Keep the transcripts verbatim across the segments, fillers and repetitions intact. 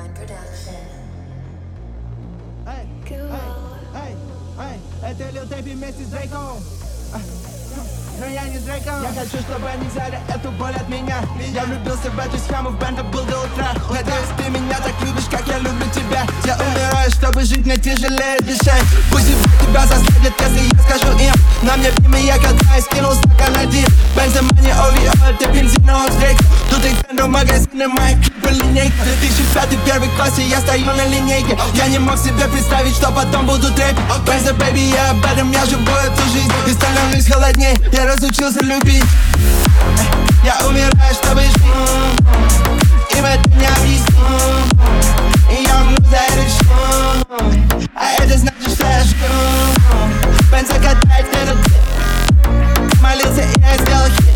Эй, эй, эй, это Lil Baby вместе с Дрейком. Но я не Дрейком. Я хочу, чтобы они взяли эту боль от меня. Я влюбился в эту схему, в бэнда был до утра. Надеюсь, ты меня так любишь, как я люблю тебя. Я умираю, чтобы жить, мне тяжелее дышать. Пусть тебя заследят, если я скажу им. На мне время я катаюсь, кинул стакан один. Бензима не Ови, это бензиновый Дрейк. Тут их фэндом магазины, мои клипы линейка. две тысячи пятый, первый класс, и я стою на линейке. Я не мог себе представить, что потом буду трэпить. Бенза, бэби, я об этом, я живу эту жизнь. И становлюсь холодней, я разучился любить. Я умираю, чтобы жить. Им это не объясню. И я умру за это все. А это значит, что я жду. Бенза катает этот день. Молился, и я сделал хит.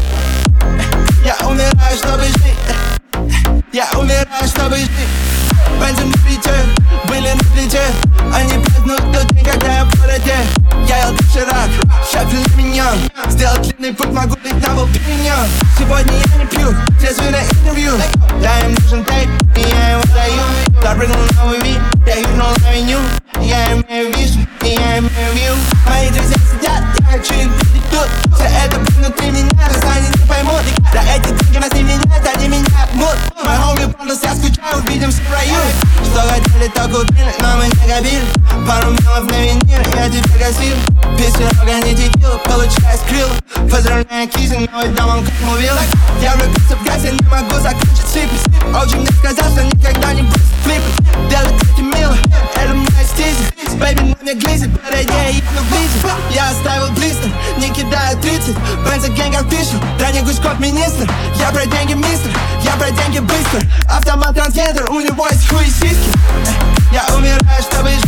Я умираю, чтобы жить. Я умираю, чтобы жить. Бензин на плите, были на плите. Они празднуют тот день, когда я в городе. Я ел доширак, шафель на меня. Сделал длинный путь, могу быть на волпиньон. Сегодня я не пью, трезвый на интервью. Да, им нужен тейп, и я его даю. Я прыгнул на новый вид, я юрнул на меню. Я имею вижу, и я имею вью. Мои друзья сидят, я хочу их видеть тут. Все это внутри меня, раз они не поймут. Да эти деньги нас не меняют, они меня обмут. Мой хоми бонус, я скучаю, увидимся в раю. Что хотели, то купили, но мы не габили. Пару миллионов на винир, я тебе гасил. Песню не текила, получаю скрилл. Поздравляю, кизинг, новый дом, он как мувил. Я влюбился в газ, я не могу закончить слипы. Оджи мне сказал, что никогда не будет флипы. Делать эти мило, это моя стиза. Бэйби на мне глизит, я еду близко. Я оставил блистер, не кидаю тридцать. Бенза гэнг офишл, ранний гусь-кот министр. Я про деньги мистер, я про деньги быстро. Автомат трансгендер, у него есть хуй и сиськи. Я умираю, чтобы жить.